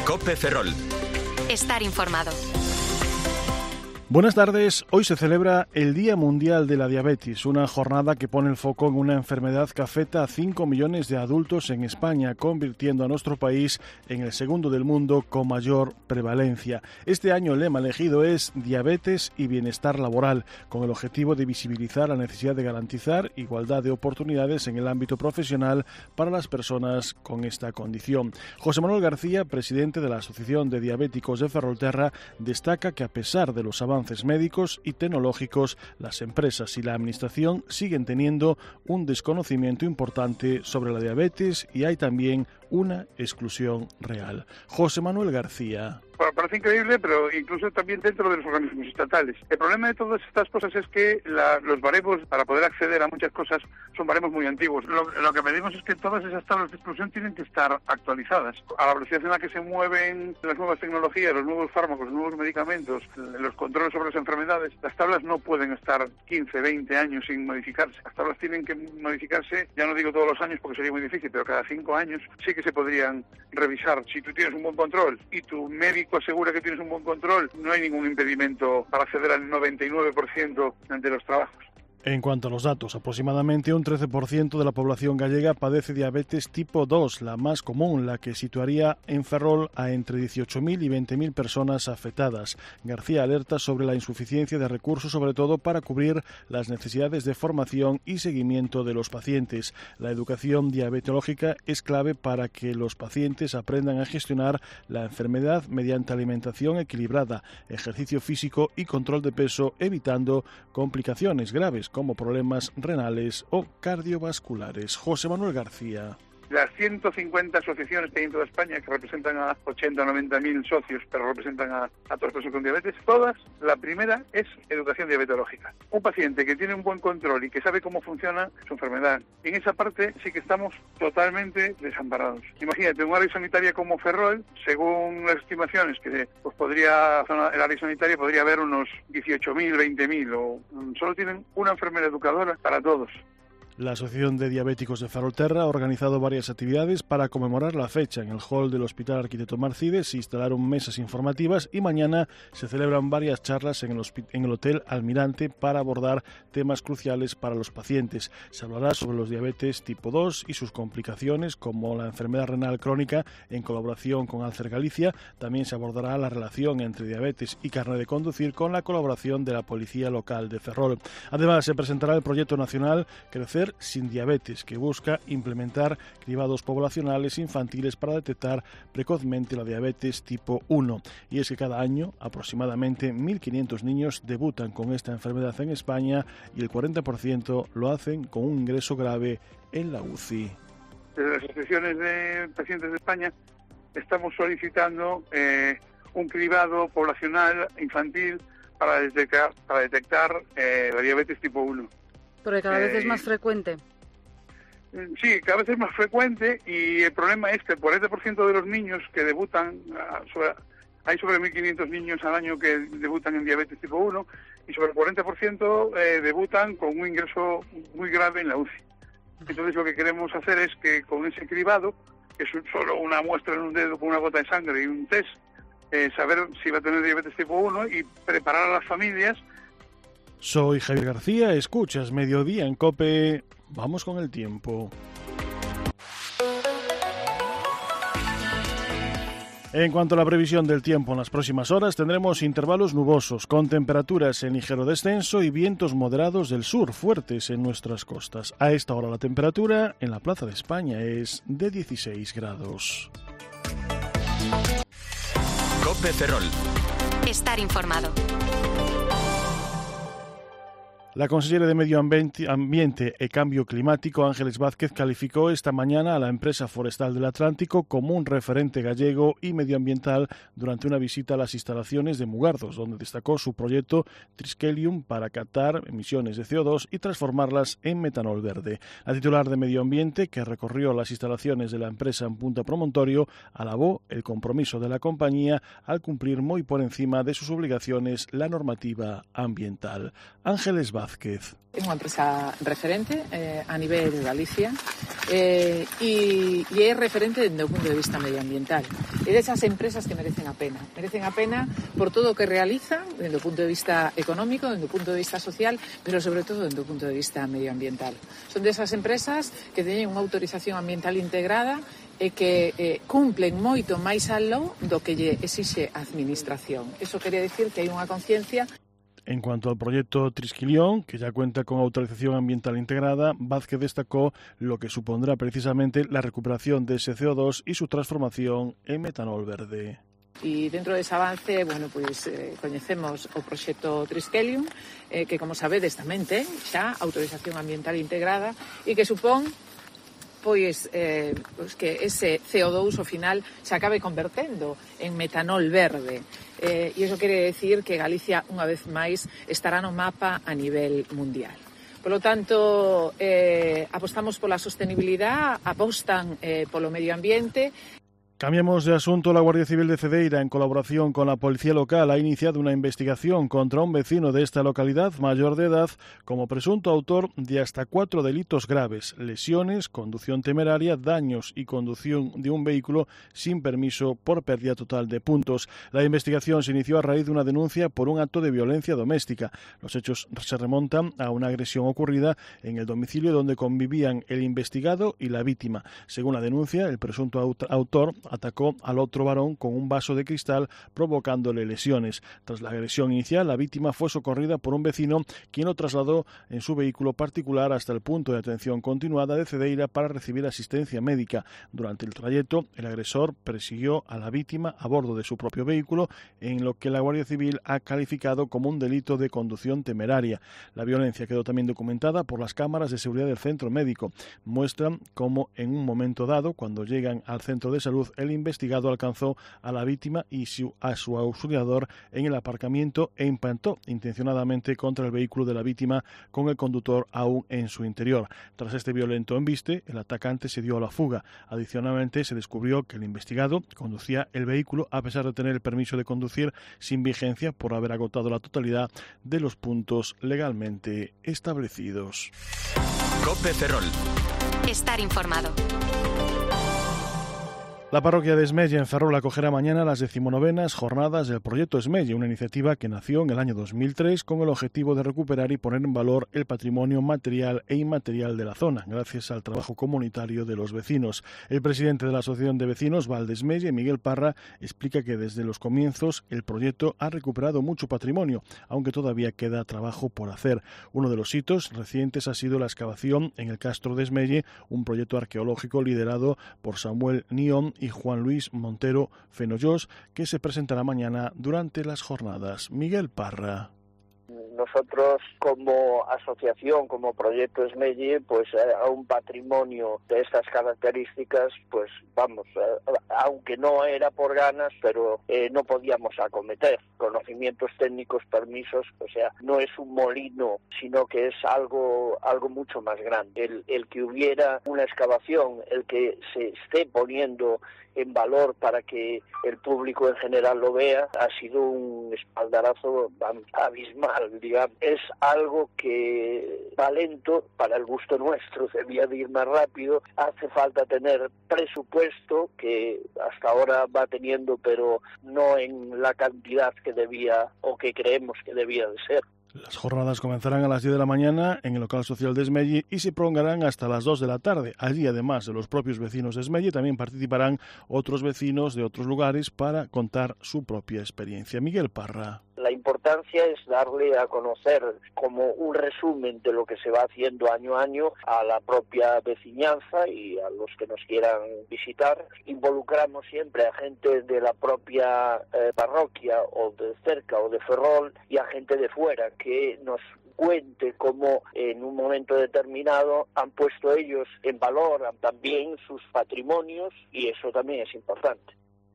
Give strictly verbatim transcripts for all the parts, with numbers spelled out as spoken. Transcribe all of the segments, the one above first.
COPE Ferrol. Estar informado. Buenas tardes. Hoy se celebra el Día Mundial de la Diabetes, una jornada que pone el foco en una enfermedad que afecta a cinco millones de adultos en España, convirtiendo a nuestro país en el segundo del mundo con mayor prevalencia. Este año el lema elegido es Diabetes y Bienestar Laboral, con el objetivo de visibilizar la necesidad de garantizar igualdad de oportunidades en el ámbito profesional para las personas con esta condición. José Manuel García, presidente de la Asociación de Diabéticos de Ferrolterra, destaca que a pesar de los avances médicos y tecnológicos, las empresas y la administración siguen teniendo un desconocimiento importante sobre la diabetes y hay también una exclusión real. José Manuel García. Bueno, parece increíble, pero incluso también dentro de los organismos estatales. El problema de todas estas cosas es que la, los baremos para poder acceder a muchas cosas son baremos muy antiguos. Lo, lo que pedimos es que todas esas tablas de exclusión tienen que estar actualizadas. A la velocidad en la que se mueven las nuevas tecnologías, los nuevos fármacos, los nuevos medicamentos, los controles sobre las enfermedades, las tablas no pueden estar quince, veinte años sin modificarse. Las tablas tienen que modificarse, ya no digo todos los años porque sería muy difícil, pero cada cinco años sí que se podrían revisar. Si tú tienes un buen control y tu médico asegura que tienes un buen control, no hay ningún impedimento para acceder al noventa y nueve por ciento de los trabajos. En cuanto a los datos, aproximadamente un trece por ciento de la población gallega padece diabetes tipo dos, la más común, la que situaría en Ferrol a entre dieciocho mil y veinte mil personas afectadas. García alerta sobre la insuficiencia de recursos, sobre todo para cubrir las necesidades de formación y seguimiento de los pacientes. La educación diabetológica es clave para que los pacientes aprendan a gestionar la enfermedad mediante alimentación equilibrada, ejercicio físico y control de peso, evitando complicaciones graves como problemas renales o cardiovasculares. José Manuel García. Las ciento cincuenta asociaciones que hay en toda España, que representan a ochenta o noventa mil socios, pero representan a, a todas las personas con diabetes, todas, la primera es educación diabetológica. Un paciente que tiene un buen control y que sabe cómo funciona su enfermedad, en esa parte sí que estamos totalmente desamparados. Imagínate, un área sanitaria como Ferrol, según las estimaciones, que pues podría, el área sanitaria podría haber unos dieciocho mil, veinte mil, o solo tienen una enfermera educadora para todos. La Asociación de Diabéticos de Ferrolterra ha organizado varias actividades para conmemorar la fecha. En el hall del Hospital Arquitecto Marcides se instalaron mesas informativas y mañana se celebran varias charlas en el, en el Hotel Almirante para abordar temas cruciales para los pacientes. Se hablará sobre los diabetes tipo dos y sus complicaciones, como la enfermedad renal crónica, en colaboración con Alcer Galicia. También se abordará la relación entre diabetes y carnet de conducir con la colaboración de la Policía Local de Ferrol. Además, se presentará el proyecto nacional Crecer sin Diabetes, que busca implementar cribados poblacionales infantiles para detectar precozmente la diabetes tipo uno. Y es que cada año aproximadamente mil quinientos niños debutan con esta enfermedad en España y el cuarenta por ciento lo hacen con un ingreso grave en la U C I. Desde las asociaciones de pacientes de España estamos solicitando eh, un cribado poblacional infantil para detectar, para detectar eh, la diabetes tipo uno. Porque cada vez eh, es más frecuente. Sí, cada vez es más frecuente y el problema es que el cuarenta por ciento de los niños que debutan, sobre, hay sobre mil quinientos niños al año que debutan en diabetes tipo uno y sobre el cuarenta por ciento eh, debutan con un ingreso muy grave en la U C I. Entonces lo que queremos hacer es que con ese cribado, que es solo una muestra en un dedo con una gota de sangre y un test, eh, saber si va a tener diabetes tipo uno y preparar a las familias. Soy Javier García, escuchas Mediodía en COPE. Vamos con el tiempo. En cuanto a la previsión del tiempo, en las próximas horas tendremos intervalos nubosos, con temperaturas en ligero descenso y vientos moderados del sur, fuertes en nuestras costas. A esta hora la temperatura en la Plaza de España es de dieciséis grados. COPE Ferrol. Estar informado. La consellera de Medio Ambiente e Cambio Climático, Ángeles Vázquez, calificó esta mañana a la empresa forestal del Atlántico como un referente gallego y medioambiental durante una visita a las instalaciones de Mugardos, donde destacó su proyecto Triskelium para captar emisiones de C O dos y transformarlas en metanol verde. La titular de Medio Ambiente, que recorrió las instalaciones de la empresa en Punta Promontorio, alabó el compromiso de la compañía al cumplir muy por encima de sus obligaciones la normativa ambiental. Ángeles Vázquez. Vázquez. É unha empresa referente eh, a nivel de Galicia eh, e, e é referente desde o punto de vista medioambiental. É desas empresas que merecen a pena. Merecen a pena por todo o que realizan desde o punto de vista económico, desde o punto de vista social, pero sobre todo desde o punto de vista medioambiental. Son desas empresas que teñen unha autorización ambiental integrada e que eh, cumplen moito máis aló do que lle exixe a administración. Eso quere decir que hai unha conciencia. En cuanto al proyecto Trisquilión, que ya cuenta con autorización ambiental integrada, Vázquez destacó lo que supondrá precisamente la recuperación de ese C O dos y su transformación en metanol verde. E dentro dese avance, bueno, pois eh, coñecemos o proxecto Triskelium, eh, que como sabedes tamén ten xa autorización ambiental integrada e que supón pois, eh, pois que ese C O dos ao final se acabe convertendo en metanol verde. Eh, e iso quere decir que Galicia, unha vez máis, estará no mapa a nivel mundial. Por lo tanto, eh, apostamos pola sostenibilidade, apostan eh, polo medio ambiente. Cambiamos de asunto. La Guardia Civil de Cedeira, en colaboración con la policía local, ha iniciado una investigación contra un vecino de esta localidad, mayor de edad, como presunto autor de hasta cuatro delitos graves: lesiones, conducción temeraria, daños y conducción de un vehículo sin permiso por pérdida total de puntos. La investigación se inició a raíz de una denuncia por un acto de violencia doméstica. Los hechos se remontan a una agresión ocurrida en el domicilio donde convivían el investigado y la víctima. Según la denuncia, el presunto autor atacó al otro varón con un vaso de cristal, provocándole lesiones. Tras la agresión inicial, la víctima fue socorrida por un vecino, quien lo trasladó en su vehículo particular hasta el punto de atención continuada de Cedeira para recibir asistencia médica. Durante el trayecto, el agresor persiguió a la víctima a bordo de su propio vehículo, en lo que la Guardia Civil ha calificado como un delito de conducción temeraria. La violencia quedó también documentada por las cámaras de seguridad del centro médico. Muestran cómo en un momento dado, cuando llegan al centro de salud, el investigado alcanzó a la víctima y su, a su auxiliador en el aparcamiento e impactó intencionadamente contra el vehículo de la víctima, con el conductor aún en su interior. Tras este violento embiste, el atacante se dio a la fuga. Adicionalmente, se descubrió que el investigado conducía el vehículo a pesar de tener el permiso de conducir sin vigencia por haber agotado la totalidad de los puntos legalmente establecidos. COPE Ferrol. Estar informado. La parroquia de Esmelle, en Ferrol, acogerá mañana las decimonovenas jornadas del proyecto Esmelle, una iniciativa que nació en el año dos mil tres con el objetivo de recuperar y poner en valor el patrimonio material e inmaterial de la zona, gracias al trabajo comunitario de los vecinos. El presidente de la Asociación de Vecinos Valdesmelle, Miguel Parra, explica que desde los comienzos el proyecto ha recuperado mucho patrimonio, aunque todavía queda trabajo por hacer. Uno de los hitos recientes ha sido la excavación en el Castro de Esmelle, un proyecto arqueológico liderado por Samuel Nión y Juan Luis Montero Fenollós, que se presentará mañana durante las jornadas. Miguel Parra. Nosotros, como asociación, como Proyecto Esmelle, pues eh, a un patrimonio de estas características, pues vamos, eh, aunque no era por ganas, pero eh, no podíamos acometer. Conocimientos técnicos, permisos, o sea, no es un molino, sino que es algo algo mucho más grande. El, el que hubiera una excavación, el que se esté poniendo en valor para que el público en general lo vea, ha sido un espaldarazo abismal, digamos. Es algo que va lento para el gusto nuestro, debía de ir más rápido. Hace falta tener presupuesto, que hasta ahora va teniendo, pero no en la cantidad que debía o que creemos que debía de ser. Las jornadas comenzarán a las diez de la mañana en el local social de Esmelle y se prolongarán hasta las dos de la tarde. Allí, además de los propios vecinos de Esmelle, también participarán otros vecinos de otros lugares para contar su propia experiencia. Miguel Parra. La importancia es darle a conocer como un resumen de lo que se va haciendo año a año a la propia veciñanza y a los que nos quieran visitar. Involucramos siempre a gente de la propia eh, parroquia o de cerca o de Ferrol y a gente de fuera que nos cuente cómo en un momento determinado han puesto ellos en valor también sus patrimonios, y eso también es importante.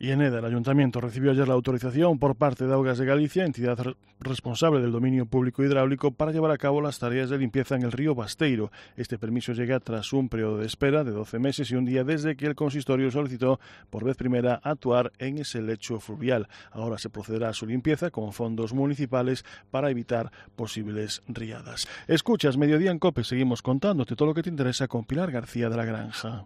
Y en Eda, el Ayuntamiento recibió ayer la autorización por parte de Augas de Galicia, entidad responsable del dominio público hidráulico, para llevar a cabo las tareas de limpieza en el río Basteiro. Este permiso llega tras un periodo de espera de doce meses y un día desde que el consistorio solicitó por vez primera actuar en ese lecho fluvial. Ahora se procederá a su limpieza con fondos municipales para evitar posibles riadas. Escuchas Mediodía en COPE, seguimos contándote todo lo que te interesa con Pilar García de la Granja.